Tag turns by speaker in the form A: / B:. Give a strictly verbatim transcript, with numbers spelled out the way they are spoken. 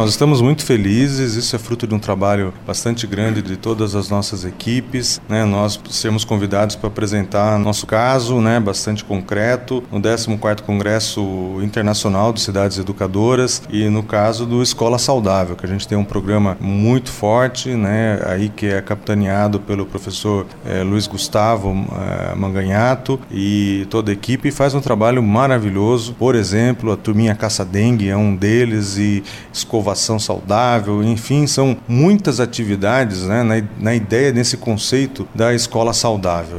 A: nós estamos muito felizes, isso é fruto de um trabalho bastante grande de todas as nossas equipes, né? Nós sermos convidados para apresentar nosso caso, né? Bastante concreto, no décimo quarto Congresso Internacional de Cidades Educadoras e no caso do Escola Saudável, que a gente tem um programa muito forte, né? Aí que é capitaneado pelo professor eh, Luiz Gustavo eh, Manganhato e toda a equipe faz um trabalho maravilhoso. Por exemplo, a turminha caça-dengue é um deles e escovação saudável, enfim, são muitas atividades, né, na, na ideia desse conceito da escola saudável.